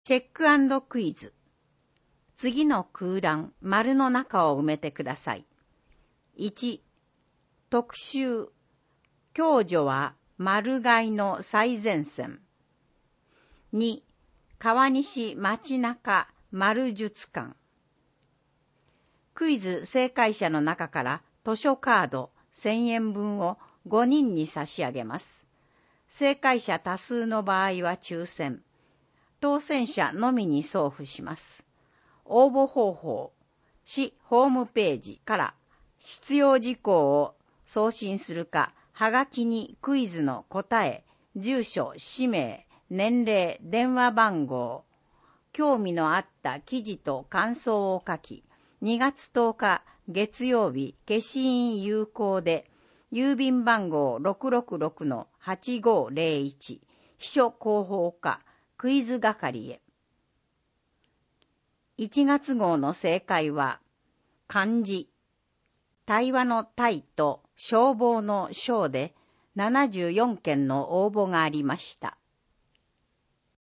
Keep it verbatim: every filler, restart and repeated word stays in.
チェック&クイズ。次の空欄、丸の中を埋めてください。いち、特集、共助は丸買いの最前線。に、川西街中丸術館。クイズ正解者の中から図書カードせんえんぶんをごにんに差し上げます。正解者多数の場合は抽選。当選者のみに送付します。応募方法、市ホームページから必要事項を送信するか、はがきにクイズの答え、住所、氏名、年齢、電話番号、興味のあった記事と感想を書き、にがつとおか月曜日消印有効で、郵便番号 ろくろくろくのはちごーぜろいち、秘書広報課、クイズ係へ。いちがつ号の正解は、漢字。対話の対と消防の消でななじゅうよんけんの応募がありました。